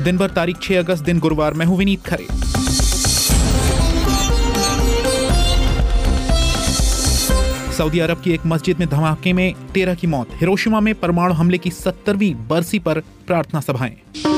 दिन भर तारीख 6 अगस्त दिन गुरुवार। मैं हूं विनीत खरे। सऊदी अरब की एक मस्जिद में धमाके में 13 की मौत। हिरोशिमा में परमाणु हमले की 70वीं बरसी पर प्रार्थना सभाएं।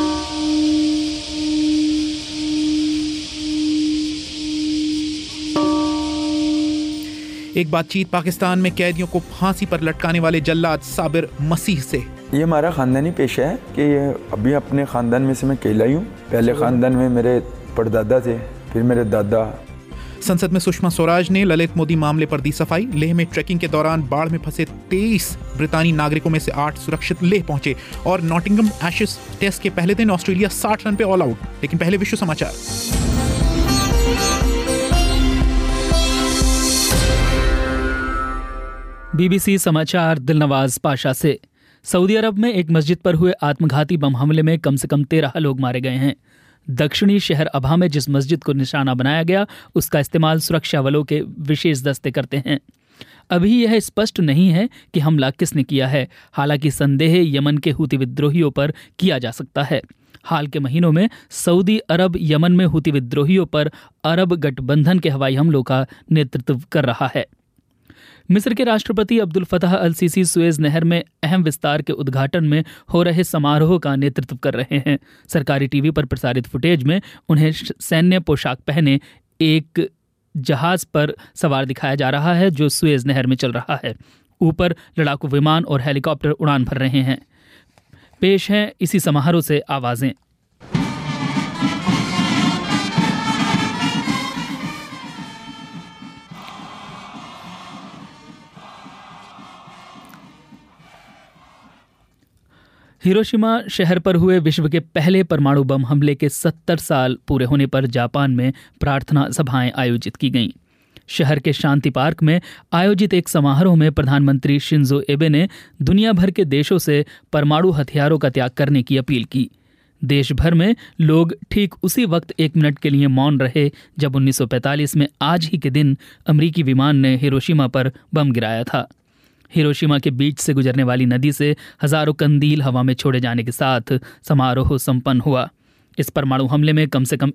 एक बातचीत पाकिस्तान में कैदियों को फांसी पर लटकाने वाले जल्लाद साबिर मसीह से। ये हमारा खानदानी पेशा है कि अभी अपने खानदान में से मैं अकेला ही हूँ। पहले खानदान में मेरे परदादा थे, फिर मेरे दादा। संसद में सुषमा स्वराज ने ललित मोदी मामले पर दी सफाई। लेह में ट्रैकिंग के दौरान बाढ़ में फंसे 23 ब्रितानी नागरिकों में से 8 सुरक्षित लेह पहुंचे। और नॉटिंघम एशेज टेस्ट के पहले दिन ऑस्ट्रेलिया 60 रन पे ऑल आउट। लेकिन पहले विश्व समाचार। बीबीसी समाचार दिलनवाज पाशा से। सऊदी अरब में एक मस्जिद पर हुए आत्मघाती बम हमले में कम से कम 13 लोग मारे गए हैं। दक्षिणी शहर अबहा में जिस मस्जिद को निशाना बनाया गया उसका इस्तेमाल सुरक्षा बलों के विशेष दस्ते करते हैं। अभी यह स्पष्ट नहीं है कि हमला किसने किया है। हालांकि संदेह यमन के हूती विद्रोहियों पर किया जा सकता है। हाल के महीनों में सऊदी अरब यमन में हूती विद्रोहियों पर अरब गठबंधन के हवाई हमलों का नेतृत्व कर रहा है। मिस्र के राष्ट्रपति Abdel Fattah al Sisi Suez नहर में अहम विस्तार के उद्घाटन में हो रहे समारोह का नेतृत्व कर रहे हैं। सरकारी टीवी पर प्रसारित फुटेज में उन्हें सैन्य पोशाक पहने एक जहाज पर सवार दिखाया जा रहा है जो सुएज नहर में चल रहा है। ऊपर लड़ाकू विमान और हेलीकॉप्टर उड़ान भर रहे हैं। पेश हैं इसी समारोह से आवाजें। हिरोशिमा शहर पर हुए विश्व के पहले परमाणु बम हमले के 70 साल पूरे होने पर जापान में प्रार्थना सभाएं आयोजित की गईं। शहर के शांति पार्क में आयोजित एक समारोह में प्रधानमंत्री शिंजो एबे ने दुनिया भर के देशों से परमाणु हथियारों का त्याग करने की अपील की। देश भर में लोग ठीक उसी वक्त 1 मिनट के लिए मौन रहे जब 1945 में आज ही के दिन अमेरिकी विमान ने हिरोशिमा पर बम गिराया था। हिरोशिमा के बीच से गुजरने वाली नदी से हजारों कंदील हवा में छोड़े जाने के साथ समारोह संपन्न हुआ। इस परमाणु हमले में कम से कम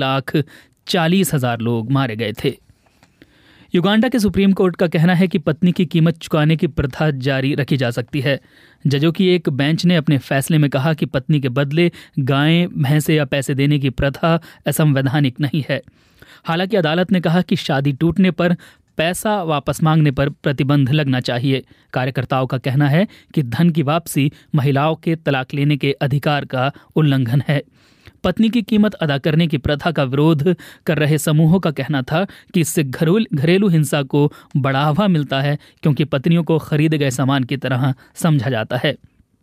1,40,000 लोग मारे गए थे। युगांडा के सुप्रीम कोर्ट का कहना है कि पत्नी की कीमत चुकाने की प्रथा जारी रखी जा सकती है। जजों की एक बेंच ने अपने फैसले में कहा कि पत्नी के बदले गायें, भैंसे या पैसे देने की प्रथा असंवैधानिक नहीं है। हालांकि अदालत ने कहा कि शादी टूटने पर पैसा वापस मांगने पर प्रतिबंध लगना चाहिए। कार्यकर्ताओं का कहना है कि धन की वापसी महिलाओं के तलाक लेने के अधिकार का उल्लंघन है। पत्नी की कीमत अदा करने की प्रथा का विरोध कर रहे समूहों का कहना था कि इससे घरेलू हिंसा को बढ़ावा मिलता है क्योंकि पत्नियों को खरीदे गए सामान की तरह समझा जाता है।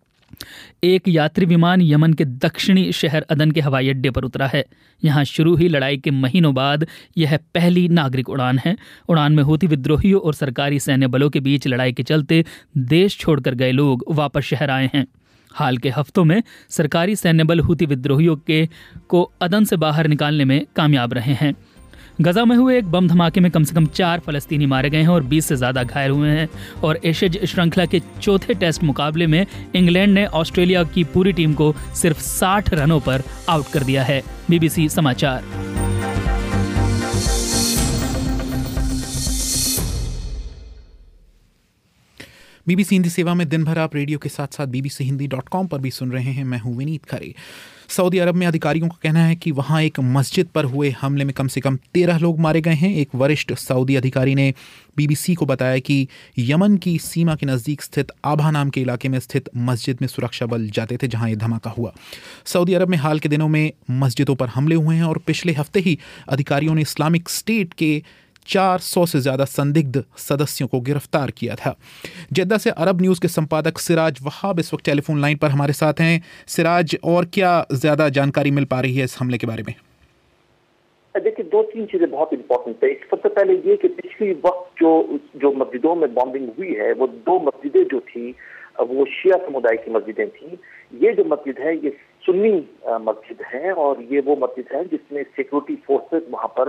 एक यात्री विमान यमन के दक्षिणी शहर अदन के हवाई अड्डे पर उतरा है। यहां शुरू हुई लड़ाई के महीनों बाद यह पहली नागरिक उड़ान है। उड़ान में हूती विद्रोहियों और सरकारी सैन्य बलों के बीच लड़ाई के चलते देश छोड़कर गए लोग वापस शहर आए हैं। हाल के हफ्तों में सरकारी सैन्य बल हूती विद्रोहियों को अदन से बाहर निकालने में कामयाब रहे हैं। गजा में हुए एक बम धमाके में कम से कम 4 फलस्तीनी मारे गए हैं और 20 से ज्यादा घायल हुए हैं। और एशेज श्रृंखला के चौथे टेस्ट मुकाबले में इंग्लैंड ने ऑस्ट्रेलिया की पूरी टीम को सिर्फ 60 रनों पर आउट कर दिया है। बीबीसी समाचार। बीबीसी हिंदी सेवा में दिन भर आप रेडियो के साथ साथ bbchindi.com पर भी सुन रहे हैं। मैं हूं विनीत खरे। सऊदी अरब में अधिकारियों का कहना है कि वहां एक मस्जिद पर हुए हमले में कम से कम 13 लोग मारे गए हैं। एक वरिष्ठ सऊदी अधिकारी ने बीबीसी को बताया कि यमन की सीमा के नज़दीक स्थित आभा नाम के इलाके में स्थित मस्जिद में सुरक्षा बल जाते थे जहां यह धमाका हुआ। सऊदी अरब में हाल के दिनों में मस्जिदों पर हमले हुए हैं और पिछले हफ्ते ही अधिकारियों ने इस्लामिक स्टेट के 400 से ज्यादा संदिग्ध सदस्यों को गिरफ्तार किया था। जेद्दा से अरब न्यूज़ के संपादक सिराज वहाब इस वक्त टेलीफोन लाइन पर हमारे साथ हैं। सिराज, और क्या ज्यादा जानकारी मिल पा रही है इस हमले के बारे में? देखिए, 2-3 चीजें बहुत इंपॉर्टेंट है। सबसे पहले ये कि पिछली वक्त जो मस्जिदों में बॉम्बिंग हुई है वो 2 मस्जिदें जो थी वो शिया समुदाय की मस्जिदें थी। ये जो मस्जिद है ये सुन्नी मस्जिद है और ये वो मस्जिद है जिसमें सिक्योरिटी फोर्सेस वहां पर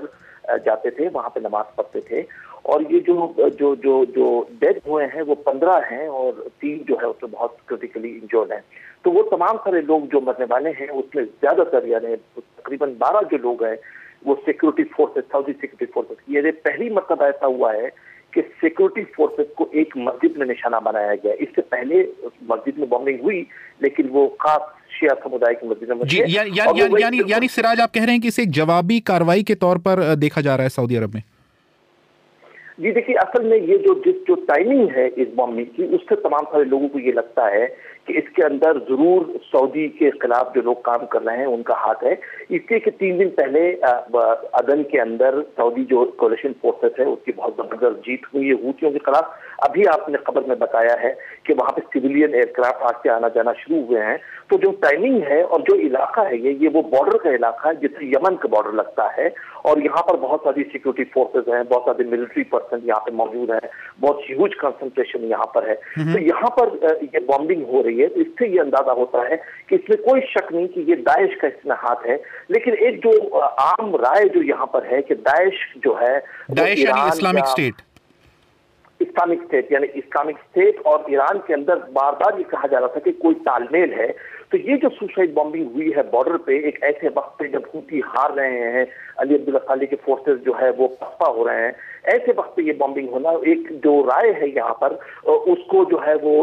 जाते थे, वहाँ पे नमाज पढ़ते थे। और ये जो डेथ हुए हैं वो 15 हैं और 3 जो है उसमें बहुत क्रिटिकली इंजर्ड हैं। तो वो तमाम सारे लोग जो मरने वाले हैं उसमें ज्यादातर यानी तकरीबन 12 जो लोग हैं वो security forces, Saudi security forces. ये पहली मरतबा ऐसा हुआ है कि सिक्योरिटी फोर्सेस को एक मस्जिद में निशाना बनाया गया। इससे पहले मस्जिद में बॉम्बिंग हुई, लेकिन वो खास शिया समुदाय की मस्जिद में। यानी सिराज, आप कह रहे हैं कि इसे एक जवाबी कार्रवाई के तौर पर देखा जा रहा है सऊदी अरब में? जी देखिए, असल में ये जो टाइमिंग है इस बॉम्बिंग की, उससे तमाम सारे लोगों को ये लगता है कि इसके अंदर जरूर सऊदी के खिलाफ जो लोग काम कर रहे हैं उनका हाथ है। इसलिए कि 3 दिन पहले अदन के अंदर सऊदी जो कोलिशन फोर्सेस है उसकी बहुत जबरदस्त जीत हुई है हूथियों के खिलाफ। अभी आपने खबर में बताया है कि वहां पे सिविलियन एयरक्राफ्ट आज से आना जाना शुरू हुए हैं। तो जो टाइमिंग है और जो इलाका है ये वो बॉर्डर का इलाका है जिससे यमन का बॉर्डर लगता है, और यहाँ पर बहुत सारी सिक्योरिटी फोर्सेज हैं, बहुत सारे मिलिट्री पर्सन यहाँ पे मौजूद हैं, बहुत ह्यूज कंसंट्रेशन यहाँ पर है। तो यहाँ पर ये बॉम्बिंग हो रही है, तो इससे ये अंदाजा होता है कि इसमें कोई शक नहीं कि ये दाइश का इसमें हाथ है। लेकिन एक जो आम राय जो यहाँ पर है कि दाइश जो है, दाइश यानी इस्लामिक स्टेट यानी इस्लामिक स्टेट और ईरान के अंदर बार बार ये कहा जा रहा था कि कोई तालमेल है। तो ये जो सुसाइड बॉम्बिंग हुई है बॉर्डर पे एक ऐसे वक्त पे जब हूती हार रहे हैं, अली अब्दुल्ला खाली के फोर्सेस जो है वो पसपा हो रहे हैं, ऐसे वक्त पे ये बॉम्बिंग होना, एक जो राय है यहाँ पर उसको जो है वो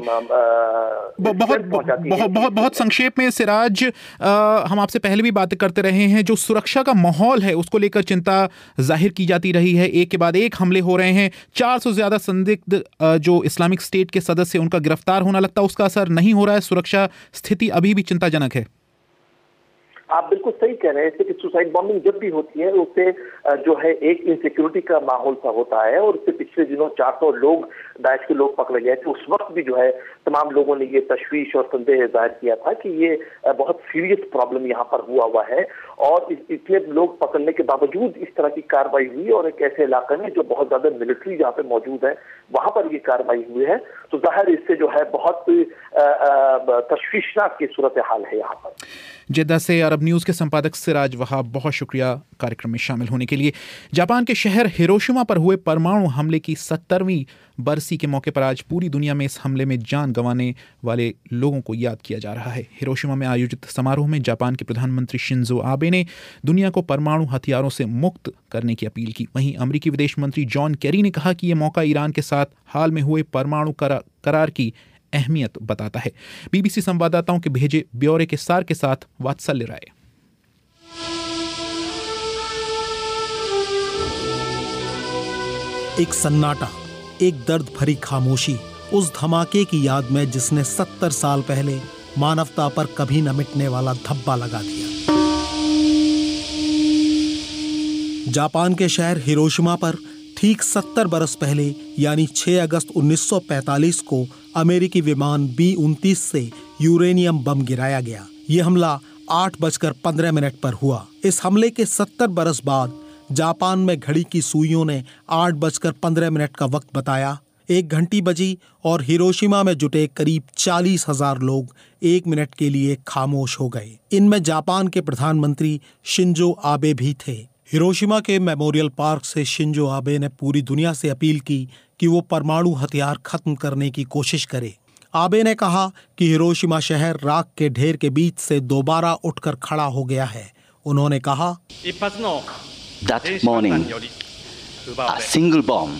बहुत संक्षेप में सिराज, हम आपसे पहले भी बातें करते रहे हैं, जो सुरक्षा का माहौल है उसको लेकर चिंता जाहिर की जाती रही है। एक के बाद एक हमले हो रहे हैं, 400 से ज्यादा संदिग्ध जो इस्लामिक स्टेट के सदस्य उनका गिरफ्तार होना, लगता है उसका असर नहीं हो रहा है। सुरक्षा स्थिति अभी भी चिंताजनक है। आप बिल्कुल सही कह रहे हैं कि सुसाइड बॉम्बिंग जब भी होती है उससे जो है एक इनसिक्योरिटी का माहौल सा होता है। और उससे पिछले दिनों 400 लोग दाइश के लोग पकड़े गए थे, उस वक्त भी जो है तमाम लोगों ने ये तशवीश और संदेह जाहिर किया था कि ये बहुत सीरियस प्रॉब्लम यहाँ पर हुआ है। और इतने लोग पकड़ने के बावजूद इस तरह की कार्रवाई हुई, और एक ऐसे इलाके में जो बहुत ज्यादा मिलिट्री जहाँ पे मौजूद है वहां पर ये कार्रवाई हुई है। तो जाहिर इससे जो है बहुत तशवीशनाक की सूरत हाल है यहाँ पर। जेद्दा से अरब न्यूज़ के संपादक सिराज वहाब, बहुत शुक्रिया कार्यक्रम में शामिल होने के लिए। जापान के शहर हिरोशिमा पर हुए परमाणु हमले की 70वीं बरसी के मौके पर आज पूरी दुनिया में इस हमले में जान गंवाने वाले लोगों को याद किया जा रहा है। हिरोशिमा में आयोजित समारोह में जापान के प्रधानमंत्री शिंजो आबे ने दुनिया को परमाणु हथियारों से मुक्त करने की अपील की। वहीं अमेरिकी विदेश मंत्री जॉन केरी ने कहा कि यह मौका ईरान के साथ हाल में हुए परमाणु करार की अहमियत बताता है। बीबीसी संवाददाताओं के भेजे ब्यौरे के सार के साथ वात्सल्य राय। एक सन्नाटा, एक दर्द भरी खामोशी उस धमाके की याद में जिसने 70 साल पहले मानवता पर कभी न मिटने वाला धब्बा लगा दिया। जापान के शहर हिरोशिमा पर ठीक 70 बरस पहले यानी 6 अगस्त 1945 को अमेरिकी विमान B-29 से यूरेनियम बम गिराया गया। ये हमला 8:15 पर हुआ। इस हमले के 70 बरस बाद जापान में घड़ी की सुइयों ने 8:15 का वक्त बताया। 1 घंटी बजी और हिरोशिमा में जुटे करीब 40,000 लोग 1 मिनट के लिए खामोश हो गए। इनमें जापान के प्रधानमंत्री शिंजो आबे भी थे। हिरोशिमा के मेमोरियल पार्क से शिंजो आबे ने पूरी दुनिया से अपील की कि वो परमाणु हथियार खत्म करने की कोशिश करे। आबे ने कहा कि हिरोशिमा शहर राख के ढेर के बीच से दोबारा उठकर खड़ा हो गया है। उन्होंने कहा, That morning, a single bomb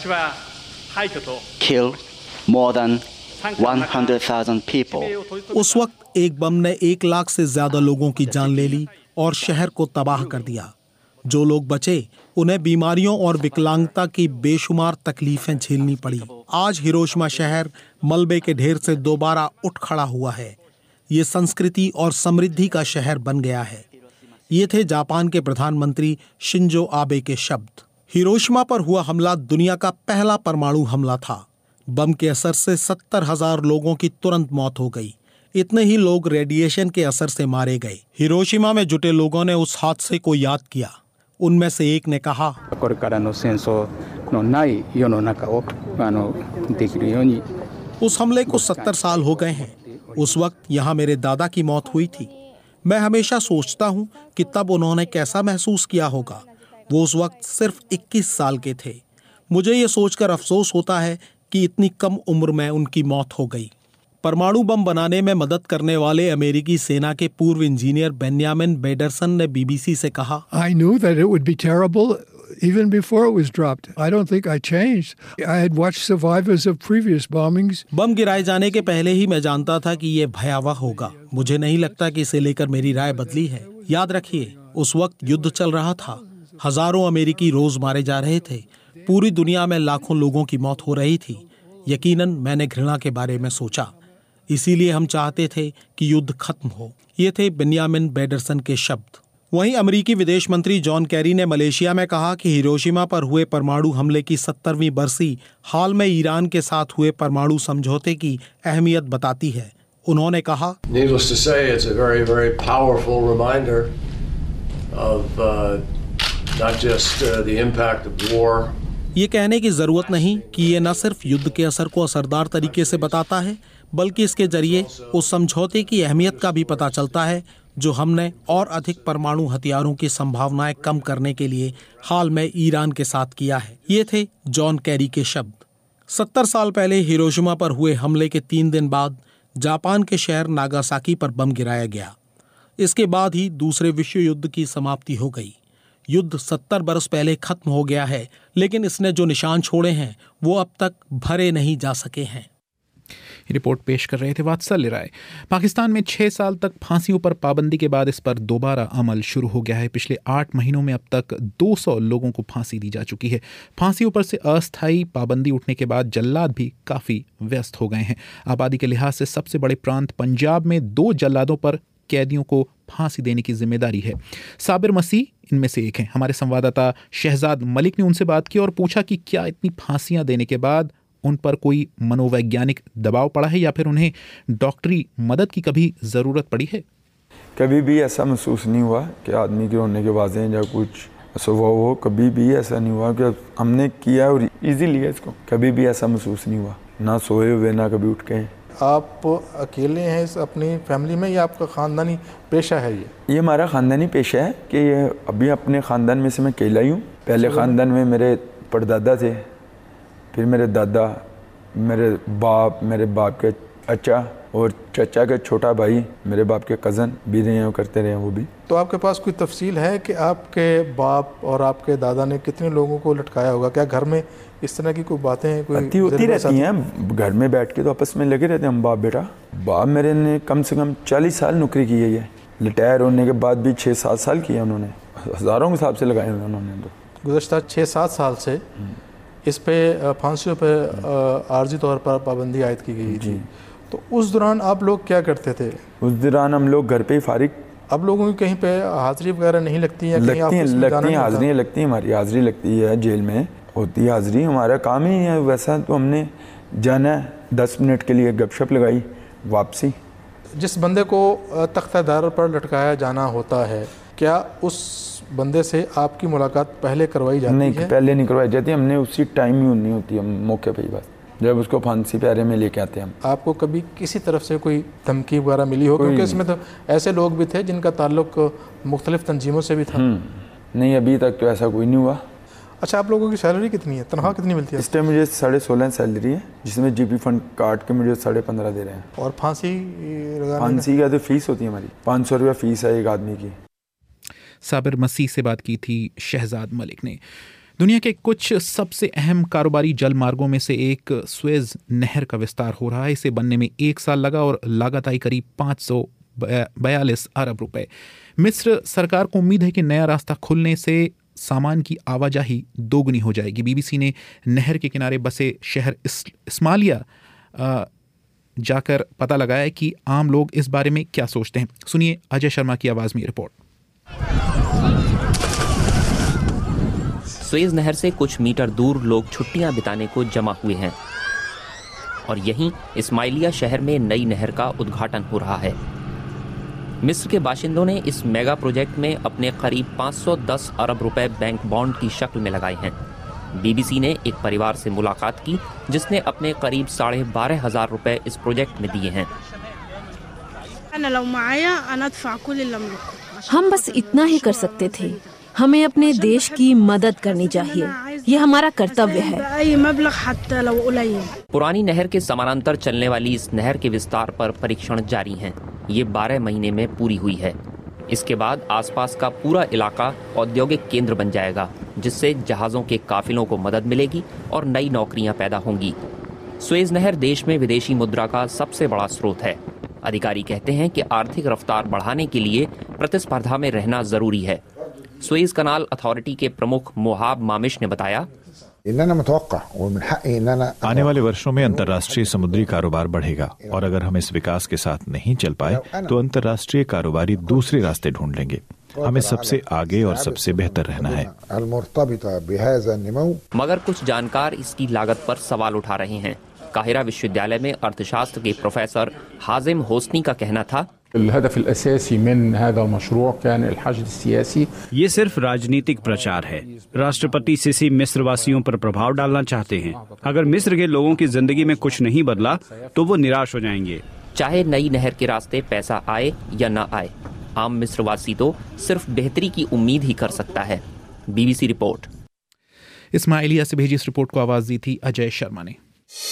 killed more than 100,000 people. उस वक्त एक बम ने 1 लाख से ज्यादा लोगों की जान ले ली और शहर को तबाह कर दिया। जो लोग बचे उन्हें बीमारियों और विकलांगता की बेशुमार तकलीफें झेलनी पड़ी। आज हिरोशिमा शहर मलबे के ढेर से दोबारा उठ खड़ा हुआ है। ये संस्कृति और समृद्धि का शहर बन गया है। ये थे जापान के प्रधानमंत्री शिंजो आबे के शब्द। हिरोशिमा पर हुआ हमला दुनिया का पहला परमाणु हमला था। बम के असर से 70,000 लोगों की तुरंत मौत हो गई। इतने ही लोग रेडिएशन के असर से मारे गए। हिरोशिमा में जुटे लोगों ने उस हादसे को याद किया। उनमें से एक ने कहा, उस हमले को 70 साल हो गए हैं। उस वक्त यहाँ मेरे दादा की मौत हुई थी। मैं हमेशा सोचता हूँ कि तब उन्होंने कैसा महसूस किया होगा। वो उस वक्त सिर्फ 21 साल के थे। मुझे ये सोचकर अफसोस होता है कि इतनी कम उम्र में उनकी मौत हो गई। परमाणु बम बनाने में मदद करने वाले अमेरिकी सेना के पूर्व इंजीनियर बेन्यामिन बेडरसन ने बीबीसी से कहा, I knew that it would be terrible even before it was dropped. I don't think I changed. I had watched survivors of previous bombings. बम गिराए जाने के पहले ही मैं जानता था कि ये भयावह होगा। मुझे नहीं लगता कि इसे लेकर मेरी राय बदली है। याद रखिए, उस वक्त युद्ध चल रहा था। हजारों अमेरिकी रोज मारे जा रहे थे। पूरी दुनिया में लाखों लोगों की मौत हो रही थी। यकीनन मैंने घृणा के बारे में सोचा। इसीलिए हम चाहते थे कि युद्ध खत्म हो। ये थे बेन्यामिन बेडरसन के शब्द। वहीं अमेरिकी विदेश मंत्री जॉन कैरी ने मलेशिया में कहा कि हिरोशिमा पर हुए परमाणु हमले की 70वीं बरसी हाल में ईरान के साथ हुए परमाणु समझौते की अहमियत बताती है। उन्होंने कहा, Needless to say, it's a very, very powerful reminder of not just the impact of war. ये कहने की जरूरत नहीं कि ये न सिर्फ युद्ध के असर को असरदार तरीके से बताता है, बल्कि इसके जरिए उस समझौते की अहमियत का भी पता चलता है जो हमने और अधिक परमाणु हथियारों की संभावनाएं कम करने के लिए हाल में ईरान के साथ किया है। ये थे जॉन कैरी के शब्द। 70 साल पहले हिरोशिमा पर हुए हमले के 3 दिन बाद जापान के शहर नागासाकी पर बम गिराया गया। इसके बाद ही दूसरे विश्व युद्ध की समाप्ति हो गई। युद्ध 70 बरस पहले खत्म हो गया है, लेकिन इसने जो निशान छोड़े हैं वो अब तक भरे नहीं जा सके हैं। रिपोर्ट पेश कर रहे थे वात्सल्य राय। पाकिस्तान में 6 साल तक फांसियों पर पाबंदी के बाद इस पर दोबारा अमल शुरू हो गया है। पिछले 8 महीनों में अब तक 200 लोगों को फांसी दी जा चुकी है। फांसियों पर से अस्थायी पाबंदी उठने के बाद जल्लाद भी काफ़ी व्यस्त हो गए हैं। आबादी के लिहाज से सबसे बड़े प्रांत पंजाब में 2 जल्लादों पर कैदियों को फांसी देने की जिम्मेदारी है। साबिर मसीह इनमें से एक हैं। हमारे संवाददाता शहजाद मलिक ने उनसे बात की और पूछा कि क्या इतनी फांसियां देने के बाद उन पर कोई मनोवैज्ञानिक दबाव पड़ा है या फिर उन्हें डॉक्टरी मदद की कभी ज़रूरत पड़ी है। कभी भी ऐसा महसूस नहीं हुआ कि आदमी के रोने की आवाज़ें या कुछ स्वभाव हो। कभी भी ऐसा नहीं हुआ कि हमने किया और ईजी लिया इसको। कभी भी ऐसा महसूस नहीं हुआ, ना सोए हुए ना कभी उठ के। आप अकेले हैं इस अपनी फैमिली में या आपका ख़ानदानी पेशा है? ये हमारा ख़ानदानी पेशा है कि अभी अपने ख़ानदान में से मैं अकेला ही हूँ। पहले ख़ानदान में मेरे परदादा थे, फिर मेरे दादा, मेरे बाप के चचा और चचा के छोटा भाई, मेरे बाप के कज़न भी रहे हैं, करते रहे हैं वो भी। तो आपके पास कोई तफसील है कि आपके बाप और आपके दादा ने कितने लोगों को लटकाया होगा? क्या घर में इस तरह की कोई बातें होती रहती हैं? घर में बैठ के तो आपस में लगे रहते हैं हम बाप बेटा। बाप मेरे ने कम से कम 40 साल नौकरी की है। रिटायर होने के बाद भी 6-7 साल किया उन्होंने। हज़ारों के हिसाब से लगाए हुए उन्होंने। तो गुज़श्ता 6-7 साल से इस पे फांसियों पर आर्जी तौर पर पाबंदी आयद की गई थी। तो उस दौरान आप लोग क्या करते थे? उस दौरान हम लोग घर पे ही फारिग। अब लोगों की कहीं पे हाजिरी वगैरह नहीं लगती है? लगती हैं हाजिरियाँ लगती हैं। हमारी हाजिरी लगती है, जेल में होती है हाजिरी। हमारा काम ही है वैसा। तो हमने जाना 10 मिनट के लिए गपशप लगाई, वापसी। जिस बंदे को तख्तादार पर लटकाया जाना होता है, क्या उस बंदे से आपकी मुलाकात पहले करवाई जाती है? नहीं, पहले नहीं करवाई जाती। हमने उसी टाइम ही नहीं होती, हम मौके पे ही बस जब उसको फांसी प्यारे में लेके आते हैं हम। आपको कभी किसी तरफ से कोई धमकी वगैरह मिली हो? क्योंकि इसमें तो ऐसे लोग भी थे जिनका ताल्लुक मुख्तलिफ तंजीमों से भी था। नहीं, अभी तक तो ऐसा कोई नहीं हुआ। अच्छा, आप लोगों की सैलरी कितनी है? तनख्वाह कितनी मिलती है? इस टाइम मुझे 16.5 सैलरी है, जिसमें जीपी फंड काट के मुझे 15.5 दे रहे हैं। और फांसी का तो फीस होती है हमारी, 500 रुपया फीस है एक आदमी की। साबिर मसीह से बात की थी शहजाद मलिक ने। दुनिया के कुछ सबसे अहम कारोबारी जल मार्गों में से एक सुएज नहर का विस्तार हो रहा है। इसे बनने में 1 साल लगा और लागत आई करीब 542 अरब रुपए। मिस्र सरकार को उम्मीद है कि नया रास्ता खुलने से सामान की आवाजाही दोगुनी हो जाएगी। बीबीसी ने नहर के किनारे बसे शहर इस्माइलिया जाकर पता लगाया कि आम लोग इस बारे में क्या सोचते हैं। सुनिए अजय शर्मा की आवाज़ में रिपोर्ट। सुएज नहर से कुछ मीटर दूर लोग छुट्टियां बिताने को जमा हुए हैं और यहीं इस्माइलिया शहर में नई नहर का उद्घाटन हो रहा है। मिस्र के बाशिंदों ने इस मेगा प्रोजेक्ट में अपने करीब 510 अरब रुपए बैंक बॉन्ड की शक्ल में लगाए हैं। बीबीसी ने एक परिवार से मुलाकात की जिसने अपने करीब 12,500 रुपए इस प्रोजेक्ट में दिए हैं। हम बस इतना ही कर सकते थे। हमें अपने देश की मदद करनी चाहिए, ये हमारा कर्तव्य है। पुरानी नहर के समानांतर चलने वाली इस नहर के विस्तार पर परीक्षण जारी हैं। ये 12 महीने में पूरी हुई है। इसके बाद आसपास का पूरा इलाका औद्योगिक केंद्र बन जाएगा, जिससे जहाजों के काफिलों को मदद मिलेगी और नई नौकरियां पैदा होंगी। सुएज नहर देश में विदेशी मुद्रा का सबसे बड़ा स्रोत है। अधिकारी कहते हैं कि आर्थिक रफ्तार बढ़ाने के लिए प्रतिस्पर्धा में रहना जरूरी है। सुएज कनाल अथॉरिटी के प्रमुख मोहाब मामिश ने बताया, आने वाले वर्षों में अंतर्राष्ट्रीय समुद्री कारोबार बढ़ेगा और अगर हम इस विकास के साथ नहीं चल पाए तो अंतर्राष्ट्रीय कारोबारी दूसरे रास्ते ढूंढ लेंगे। हमें सबसे आगे और सबसे बेहतर रहना है। मगर कुछ जानकार इसकी लागत पर सवाल उठा रहे हैं। काहिरा विश्वविद्यालय में अर्थशास्त्र के प्रोफेसर हाजिम होसनी का कहना था, ये सिर्फ राजनीतिक प्रचार है। राष्ट्रपति सिसी मिस्र वासियों पर प्रभाव डालना चाहते हैं। अगर मिस्र के लोगों की जिंदगी में कुछ नहीं बदला तो वो निराश हो जाएंगे। चाहे नई नहर के रास्ते पैसा आए या न आए, आम मिस्रवासी तो सिर्फ बेहतरी की उम्मीद ही कर सकता है। BBC report. इस्माइलिया से भेजी इस रिपोर्ट को आवाज दी थी अजय शर्मा ने।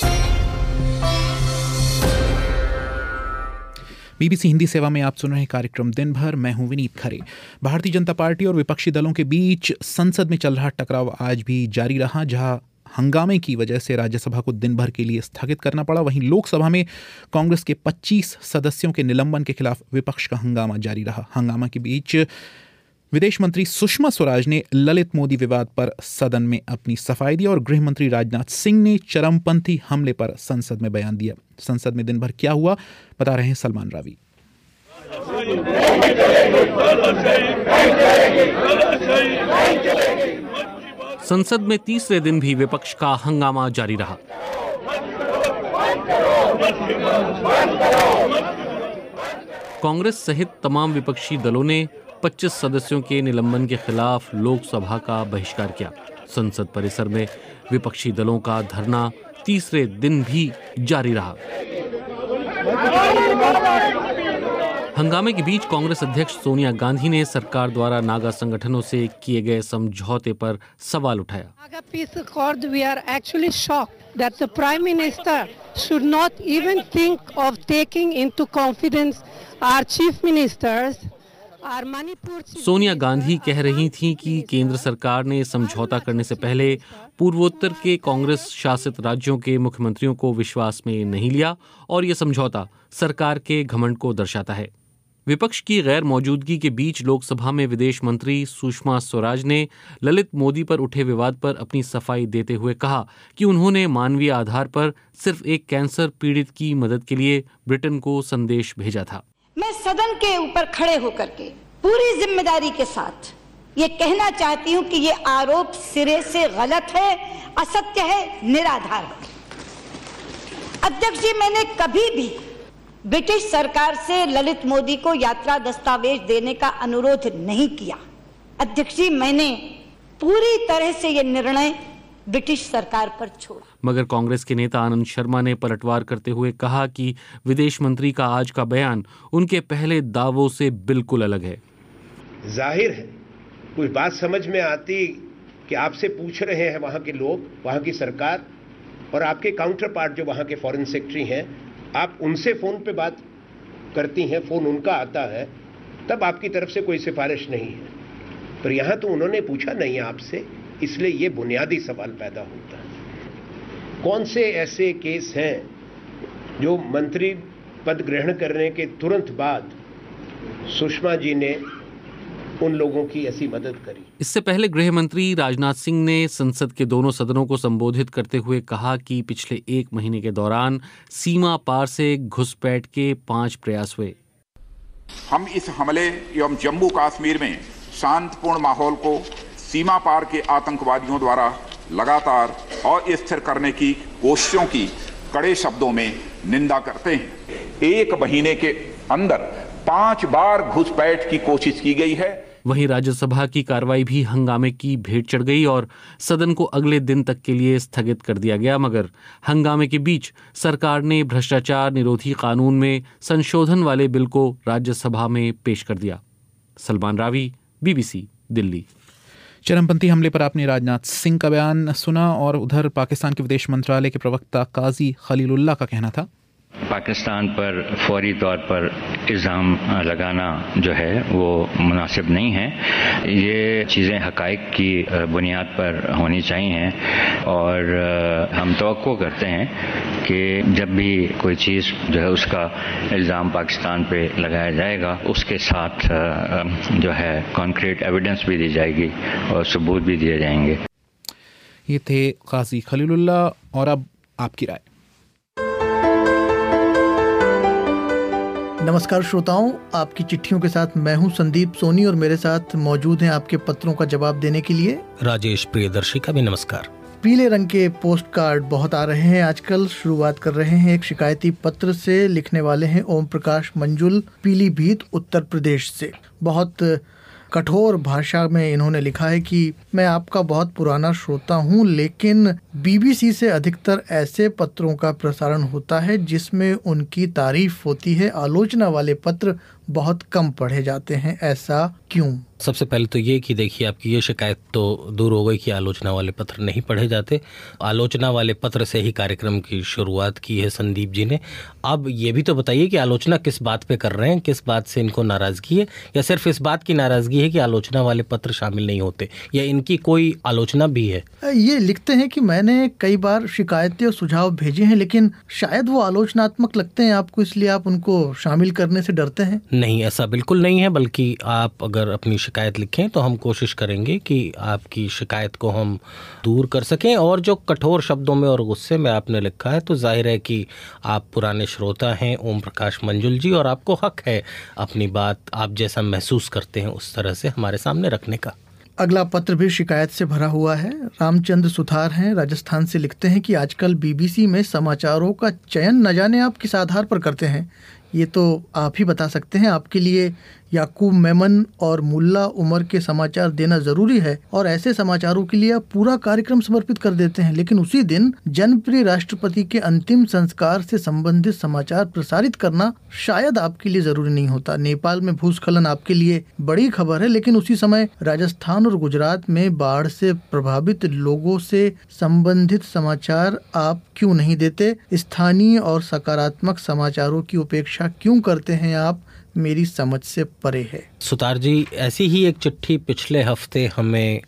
BBC हिंदी सेवा में आप सुन रहे हैं कार्यक्रम दिन भर। मैं हूं विनीत खरे। भारतीय जनता पार्टी और विपक्षी दलों के बीच संसद में चल रहा टकराव आज भी जारी रहा। जहां हंगामे की वजह से राज्यसभा को दिन भर के लिए स्थगित करना पड़ा, वहीं लोकसभा में कांग्रेस के 25 सदस्यों के निलंबन के खिलाफ विपक्ष का हंगामा जारी रहा। हंगामा के बीच विदेश मंत्री सुषमा स्वराज ने ललित मोदी विवाद पर सदन में अपनी सफाई दी और गृह मंत्री राजनाथ सिंह ने चरमपंथी हमले पर संसद में बयान दिया। संसद में दिन भर क्या हुआ, बता रहे हैं सलमान रावी। संसद में तीसरे दिन भी विपक्ष का हंगामा जारी रहा। कांग्रेस सहित तमाम विपक्षी दलों ने 25 सदस्यों के निलंबन के खिलाफ लोकसभा का बहिष्कार किया। संसद परिसर में विपक्षी दलों का धरना तीसरे दिन भी जारी रहा। हंगामे के बीच कांग्रेस अध्यक्ष सोनिया गांधी ने सरकार द्वारा नागा संगठनों से किए गए समझौते पर सवाल उठाया। That the Prime Minister should not even think of taking into confidence our chief ministers. Sonia Gandhi कह रही थीं कि केंद्र सरकार ने समझौता करने से पहले पूर्वोत्तर के कांग्रेस शासित राज्यों के मुख्यमंत्रियों को विश्वास में नहीं लिया और ये समझौता सरकार के घमंड को दर्शाता है। विपक्ष की गैर मौजूदगी के बीच लोकसभा में विदेश मंत्री सुषमा स्वराज ने ललित मोदी पर उठे विवाद पर अपनी सफाई देते हुए कहा कि उन्होंने मानवीय आधार पर सिर्फ एक कैंसर पीड़ित की मदद के लिए ब्रिटेन को संदेश भेजा था। मैं सदन के ऊपर खड़े होकर के पूरी जिम्मेदारी के साथ ये कहना चाहती हूँ कि ये आरोप सिरे से गलत है, असत्य है, निराधार है। अध्यक्ष जी, मैंने कभी भी ब्रिटिश सरकार से ललित मोदी को यात्रा दस्तावेज देने का अनुरोध नहीं किया। अध्यक्ष जी, मैंने पूरी तरह से ये निर्णय ब्रिटिश सरकार पर छोड़ा। मगर कांग्रेस के नेता आनंद शर्मा ने पलटवार करते हुए कहा कि विदेश मंत्री का आज का बयान उनके पहले दावों से बिल्कुल अलग है। जाहिर है कुछ बात समझ में आती कि आपसे पूछ रहे हैं वहां के लोग, वहां की सरकार और आपके काउंटर पार्ट जो वहां के फॉरेन सेक्रेटरी हैं, आप उनसे फोन पे बात करती हैं, फोन उनका आता है, तब आपकी तरफ से कोई सिफारिश नहीं है। पर यहां तो उन्होंने पूछा नहीं आपसे, इसलिए ये बुनियादी सवाल पैदा होता है। कौन से ऐसे केस हैं जो मंत्री पद ग्रहण करने के तुरंत बाद सुषमा जी ने उन लोगों की ऐसी मदद करी। इससे पहले गृह मंत्री राजनाथ सिंह ने संसद के दोनों सदनों को संबोधित करते हुए कहा कि पिछले 1 महीने के दौरान सीमा पार से घुसपैठ के 5 प्रयास हुए। हम इस हमले एवं जम्मू कश्मीर में शांतिपूर्ण माहौल को सीमा पार के आतंकवादियों द्वारा लगातार अस्थिर करने की कोशिशों की कड़े शब्दों में निंदा करते हैं। 1 महीने के अंदर 5 बार घुसपैठ की कोशिश की गई है। वहीं राज्यसभा की कार्रवाई भी हंगामे की भेंट चढ़ गई और सदन को अगले दिन तक के लिए स्थगित कर दिया गया। मगर हंगामे के बीच सरकार ने भ्रष्टाचार निरोधी कानून में संशोधन वाले बिल को राज्यसभा में पेश कर दिया। सलमान रावी, BBC, दिल्ली। चरमपंथी हमले पर आपने राजनाथ सिंह का बयान सुना और उधर पाकिस्तान के विदेश मंत्रालय के प्रवक्ता काजी खलीलुल्लाह का कहना था, पाकिस्तान पर फौरी तौर पर इल्ज़ाम लगाना जो है वो मुनासिब नहीं है। ये चीज़ें हक़ाइक़ की बुनियाद पर होनी चाहिए और हम तवक्को करते हैं कि जब भी कोई चीज़ जो है उसका इल्ज़ाम पाकिस्तान पे लगाया जाएगा उसके साथ जो है कॉन्क्रीट एविडेंस भी दी जाएगी और सबूत भी दिए जाएंगे। ये थे काजी खलीलुल्लाह। और अब आपकी राय। नमस्कार श्रोताओं, आपकी चिट्ठियों के साथ मैं हूं संदीप सोनी और मेरे साथ मौजूद हैं आपके पत्रों का जवाब देने के लिए राजेश प्रियदर्शी का भी नमस्कार। पीले रंग के पोस्ट कार्ड बहुत आ रहे हैं आजकल। शुरुआत कर रहे हैं एक शिकायती पत्र से। लिखने वाले हैं ओम प्रकाश मंजुल, पीलीभीत उत्तर प्रदेश से। बहुत कठोर भाषा में इन्होंने लिखा है कि मैं आपका बहुत पुराना श्रोता हूं, लेकिन बीबीसी से अधिकतर ऐसे पत्रों का प्रसारण होता है जिसमें उनकी तारीफ होती है। आलोचना वाले पत्र बहुत कम पढ़े जाते हैं, ऐसा क्यों? सबसे पहले तो ये कि देखिए, आपकी ये शिकायत तो दूर हो गई कि आलोचना वाले पत्र नहीं पढ़े जाते। आलोचना वाले पत्र से ही कार्यक्रम की शुरुआत की है संदीप जी ने। अब ये भी तो बताइए कि आलोचना किस बात पे कर रहे हैं, किस बात से इनको नाराजगी है, या सिर्फ इस बात की नाराजगी है कि आलोचना वाले पत्र शामिल नहीं होते, या इनकी कोई आलोचना भी है? ये लिखते हैं कि मैंने कई बार शिकायतें और सुझाव भेजे हैं, लेकिन शायद वो आलोचनात्मक लगते हैं आपको, इसलिए आप उनको शामिल करने से डरते हैं। नहीं, ऐसा बिल्कुल नहीं है, बल्कि आप अगर अपनी शिकायत लिखें तो हम कोशिश करेंगे कि आपकी शिकायत को हम दूर कर सकें। और जो कठोर शब्दों में और गुस्से में आपने लिखा है, तो जाहिर है कि आप पुराने श्रोता हैं ओम प्रकाश मंजुल जी, और आपको हक है अपनी बात आप जैसा महसूस करते हैं उस तरह से हमारे सामने रखने का। अगला पत्र भी शिकायत से भरा हुआ है। रामचंद्र सुथार हैं, राजस्थान से। लिखते हैं कि आजकल बीबीसी में समाचारों का चयन न जाने आप किस आधार पर करते हैं, ये तो आप ही बता सकते हैं। आपके लिए याकूब मेमन और मुल्ला उमर के समाचार देना जरूरी है, और ऐसे समाचारों के लिए आप पूरा कार्यक्रम समर्पित कर देते हैं, लेकिन उसी दिन जनप्रिय राष्ट्रपति के अंतिम संस्कार से संबंधित समाचार प्रसारित करना शायद आपके लिए जरूरी नहीं होता। नेपाल में भूस्खलन आपके लिए बड़ी खबर है, लेकिन उसी समय राजस्थान और गुजरात में बाढ़ से प्रभावित लोगों से संबंधित समाचार आप क्यों नहीं देते? स्थानीय और सकारात्मक समाचारों की उपेक्षा क्यों करते हैं आप? मेरी समझ से परे है। सुतार जी, ऐसी ही एक चिट्ठी पिछले हफ्ते हमें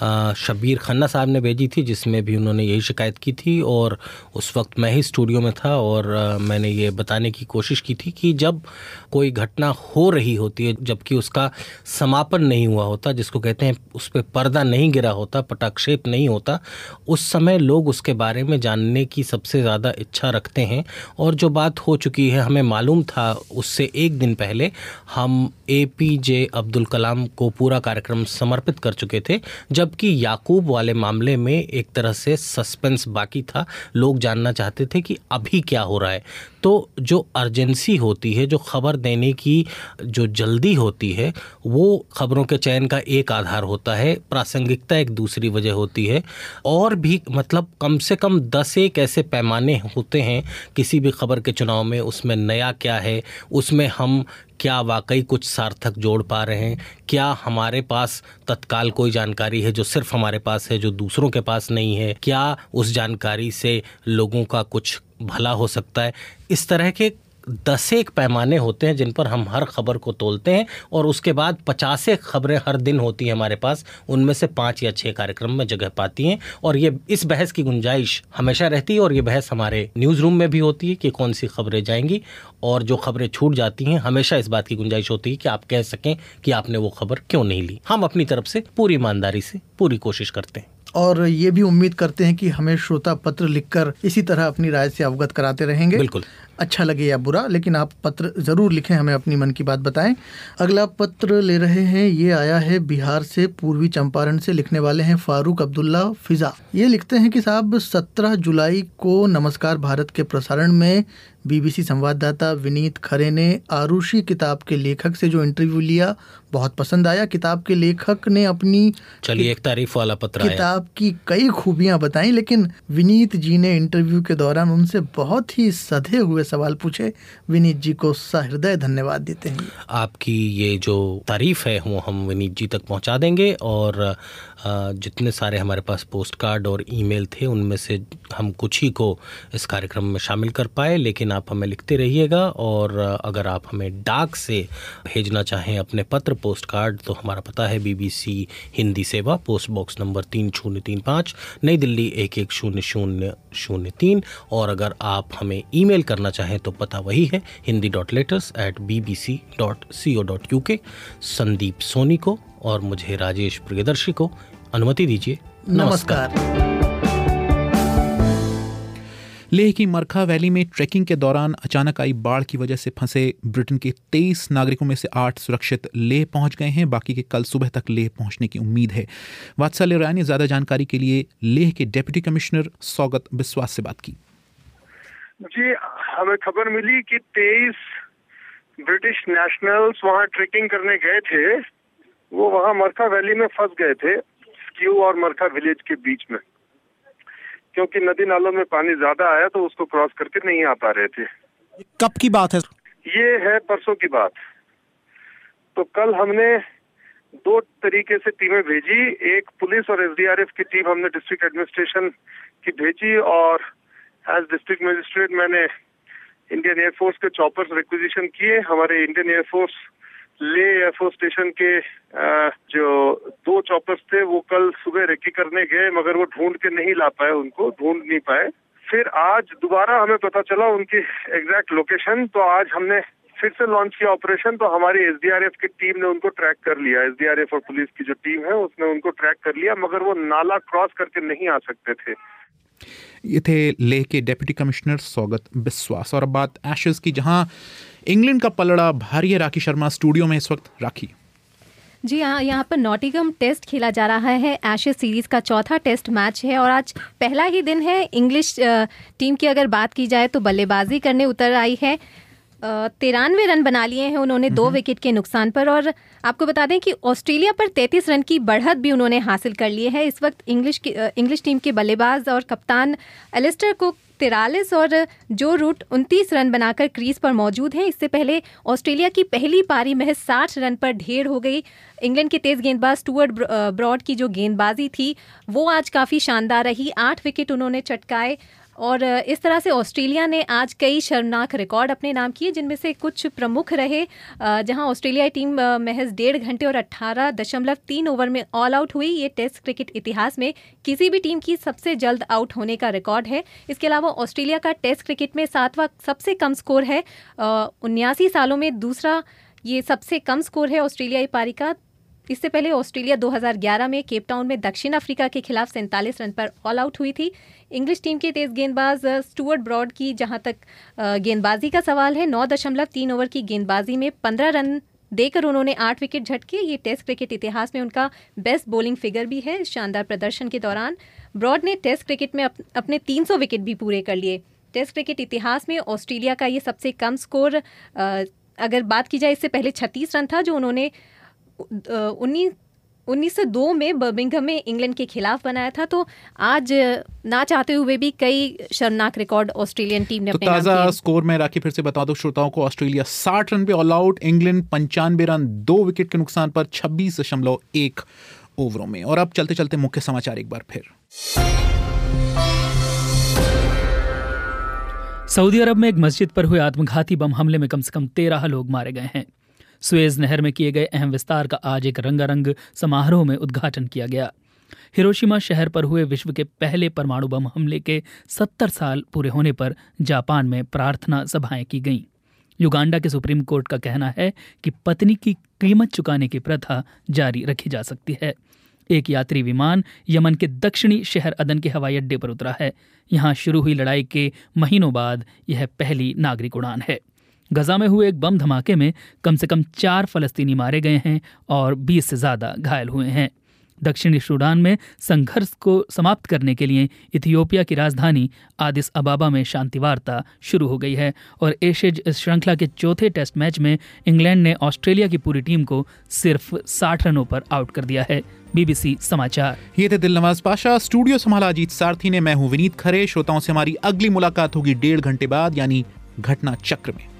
शबीर खन्ना साहब ने भेजी थी, जिसमें भी उन्होंने यही शिकायत की थी, और उस वक्त मैं ही स्टूडियो में था और मैंने ये बताने की कोशिश की थी कि जब कोई घटना हो रही होती है, जबकि उसका समापन नहीं हुआ होता, जिसको कहते हैं उस पर पर्दा नहीं गिरा होता, पटाक्षेप नहीं होता, उस समय लोग उसके बारे में जानने की सबसे ज़्यादा इच्छा रखते हैं। और जो बात हो चुकी है, हमें मालूम था उससे एक दिन पहले हम APJ अब्दुल कलाम को पूरा कार्यक्रम समर्पित कर चुके थे, जबकि याकूब वाले मामले में एक तरह से सस्पेंस बाकी था। लोग जानना चाहते थे कि अभी क्या हो रहा है। तो जो अर्जेंसी होती है, जो खबर देने की जो जल्दी होती है, वो खबरों के चयन का एक आधार होता है, प्रासंगिकता एक दूसरी वजह होती है। और भी मतलब कम से कम 10 एक ऐसे पैमाने होते हैं किसी भी खबर के चुनाव में। उसमें नया क्या है, उसमें हम क्या वाकई कुछ सार्थक जोड़ पा रहे हैं, क्या हमारे पास तत्काल कोई जानकारी है जो सिर्फ हमारे पास है, जो दूसरों के पास नहीं है, क्या उस जानकारी से लोगों का कुछ भला हो सकता है। इस तरह के 10 एक पैमाने होते हैं जिन पर हम हर खबर को तोलते हैं, और उसके बाद 50 एक खबरें हर दिन होती हैं हमारे पास, उनमें से 5 या 6 कार्यक्रम में जगह पाती हैं। और ये इस बहस की गुंजाइश हमेशा रहती है, और ये बहस हमारे न्यूज़ रूम में भी होती है कि कौन सी खबरें जाएंगी, और जो खबरें छूट जाती हैं हमेशा इस बात की गुंजाइश होती है कि आप कह सकें कि आपने वो खबर क्यों नहीं ली। हम अपनी तरफ से पूरी ईमानदारी से पूरी कोशिश करते हैं, और ये भी उम्मीद करते हैं कि हमें श्रोता पत्र लिखकर इसी तरह अपनी राय से अवगत कराते रहेंगे। बिल्कुल, अच्छा लगे या बुरा, लेकिन आप पत्र जरूर लिखें, हमें अपनी मन की बात बताएं। अगला पत्र ले रहे हैं, ये आया है बिहार से, पूर्वी चंपारण से। लिखने वाले हैं फारूक अब्दुल्ला फिजा। ये लिखते हैं कि साहब 17 जुलाई को नमस्कार भारत के प्रसारण में बीबीसी संवाददाता विनीत खरे ने आरुषि किताब के लेखक से जो इंटरव्यू लिया बहुत पसंद आया। किताब के लेखक ने अपनी चलिए एक तारीफ वाला पत्र किताब आपकी कई खूबियां बताई, लेकिन विनीत जी ने इंटरव्यू के दौरान उनसे बहुत ही सधे हुए सवाल पूछे। विनीत जी को सहृदय धन्यवाद देते हैं। आपकी ये जो तारीफ है वो हम विनीत जी तक पहुंचा देंगे, और जितने सारे हमारे पास पोस्ट कार्ड और ईमेल थे उनमें से हम कुछ ही को इस कार्यक्रम में शामिल कर पाए, लेकिन आप हमें लिखते रहिएगा। और अगर आप हमें डाक से भेजना चाहें अपने पत्र पोस्ट कार्ड, तो हमारा पता है BBC हिंदी सेवा, पोस्ट बॉक्स नंबर 3035, नई दिल्ली 110003। और अगर आप हमें ईमेल करना चाहें तो पता वही है, hindi.letters@bbc.co.uk। संदीप सोनी को और मुझे राजेश प्रियदर्शी को अनुमति दीजिए। नमस्कार। लेह की मरखा वैली में ट्रैकिंग के दौरान अचानक आई बाढ़ की वजह से फंसे ब्रिटेन के 23 नागरिकों में से 8 सुरक्षित लेह पहुंच गए हैं। बाकी के कल सुबह तक लेह पहुंचने की उम्मीद है। वात्सल्य राय ने ज्यादा जानकारी के लिए लेह के डिप्टी कमिश्नर सौगत बिस्वास से बात की। जी, हमें खबर मिली कि 23 ब्रिटिश नेशनल्स वहां ट्रैकिंग करने गए थे। वो वहां मरखा वैली में फंस गए थे, स्क्यू और मरखा विलेज के बीच में, क्योंकि नदी नालों में पानी ज्यादा आया तो उसको क्रॉस करके नहीं आ पा रहे थे। कब की बात है? ये है परसों की बात। तो कल हमने 2 तरीके से टीमें भेजी। एक पुलिस और SDRF की टीम हमने डिस्ट्रिक्ट एडमिनिस्ट्रेशन की भेजी, और एज डिस्ट्रिक्ट मजिस्ट्रेट मैंने इंडियन एयरफोर्स के चॉपर्स रिक्विजिशन किए। हमारे Indian air force Leh air force station के जो 2 चॉपर्स थे वो कल सुबह रेकी करने गए, मगर वो ढूंढ के नहीं ला पाए, उनको ढूंढ नहीं पाए। फिर आज दोबारा हमें पता चला उनकी एग्जैक्ट लोकेशन, तो आज हमने फिर से लॉन्च किया ऑपरेशन। तो हमारी SDRF की टीम ने उनको ट्रैक कर लिया। SDRF और पुलिस की जो टीम है उसने उनको ट्रैक कर लिया, मगर वो नाला क्रॉस करके नहीं आ सकते थे। ये थे लेह के डिप्टी कमिश्नर सौगत बिस्वास। और अब बात एशेज की, जहां इंग्लैंड का पलड़ा भारी है। राखी शर्मा स्टूडियो में इस वक्त। राखी जी हाँ, यहाँ पर नॉटिंघम टेस्ट खेला जा रहा है। एशेज सीरीज़ का चौथा टेस्ट मैच है और आज पहला ही दिन है। इंग्लिश टीम की अगर बात की जाए तो बल्लेबाजी करने उतर आई है। 93 रन बना लिए हैं उन्होंने 2 विकेट के नुकसान पर। और आपको बता दें कि ऑस्ट्रेलिया पर 33 रन की बढ़त भी उन्होंने हासिल कर लिए है। इस वक्त इंग्लिश टीम के बल्लेबाज और कप्तान एलिस्टर कुक 43 और जो रूट 29 रन बनाकर क्रीज पर मौजूद हैं। इससे पहले ऑस्ट्रेलिया की पहली पारी महज 60 रन पर ढेर हो गई। इंग्लैंड के तेज गेंदबाज स्टुअर्ट ब्रॉड की जो गेंदबाजी थी वो आज काफ़ी शानदार रही। 8 विकेट उन्होंने चटकाए और इस तरह से ऑस्ट्रेलिया ने आज कई शर्मनाक रिकॉर्ड अपने नाम किए, जिनमें से कुछ प्रमुख रहे। जहां ऑस्ट्रेलियाई टीम महज 1.5 घंटे और 18.3 ओवर में ऑल आउट हुई। ये टेस्ट क्रिकेट इतिहास में किसी भी टीम की सबसे जल्द आउट होने का रिकॉर्ड है। इसके अलावा ऑस्ट्रेलिया का टेस्ट क्रिकेट में 7वां सबसे कम स्कोर है। 79 सालों में दूसरा ये सबसे कम स्कोर है ऑस्ट्रेलियाई पारी का। इससे पहले ऑस्ट्रेलिया 2011 में केप टाउन में दक्षिण अफ्रीका के खिलाफ 47 रन पर ऑल आउट हुई थी। इंग्लिश टीम के तेज गेंदबाज स्टुअर्ट ब्रॉड की जहां तक गेंदबाजी का सवाल है, 9.3 ओवर की गेंदबाजी में 15 रन देकर उन्होंने 8 विकेट झटके। ये टेस्ट क्रिकेट इतिहास में उनका बेस्ट बॉलिंग फिगर भी है। शानदार प्रदर्शन के दौरान ब्रॉड ने टेस्ट क्रिकेट में अपने 300 विकेट भी पूरे कर लिए। टेस्ट क्रिकेट इतिहास में ऑस्ट्रेलिया का ये सबसे कम स्कोर, अगर बात की जाए इससे पहले 36 रन था जो उन्होंने 1902 में बर्मिंघम में इंग्लैंड के खिलाफ बनाया था। तो आज ना चाहते हुए भी कई शर्मनाक रिकॉर्ड ऑस्ट्रेलियन टीम ने अपने नाम किए। ताज़ा स्कोर में राखी फिर से बता दो श्रोताओं को। ऑस्ट्रेलिया 60 रन पे all out, England 95 run 2 wicket के नुकसान पर 26.1 ओवरों में। और अब चलते चलते मुख्य समाचार एक बार फिर। सऊदी अरब में एक मस्जिद पर हुए आत्मघाती बम हमले में कम से कम 13 लोग मारे गए हैं। सुएज नहर में किए गए अहम विस्तार का आज एक रंगारंग समारोह में उद्घाटन किया गया। हिरोशिमा शहर पर हुए विश्व के पहले परमाणु बम हमले के 70 साल पूरे होने पर जापान में प्रार्थना सभाएं की गईं। युगांडा के सुप्रीम कोर्ट का कहना है कि पत्नी की कीमत चुकाने की प्रथा जारी रखी जा सकती है। एक यात्री विमान यमन के दक्षिणी शहर अदन के हवाई अड्डे पर उतरा है। यहां शुरू हुई लड़ाई के महीनों बाद यह पहली नागरिक उड़ान है। गजा में हुए एक बम धमाके में कम से कम 4 फलस्तीनी मारे गए हैं और 20 से ज्यादा घायल हुए हैं। दक्षिणी सूडान में संघर्ष को समाप्त करने के लिए इथियोपिया की राजधानी आदिस अबाबा में शांति वार्ता शुरू हो गई है और एशेज श्रृंखला के चौथे टेस्ट मैच में इंग्लैंड ने ऑस्ट्रेलिया की पूरी टीम को सिर्फ 60 रनों पर आउट कर दिया है। BBC समाचार। ये थे दिलनवाज पाशा। स्टूडियो संभाला अजीत सारथी ने। मैं हूं विनीत खरे। श्रोताओं से हमारी अगली मुलाकात होगी 1.5 घंटे बाद, यानी घटना चक्र में।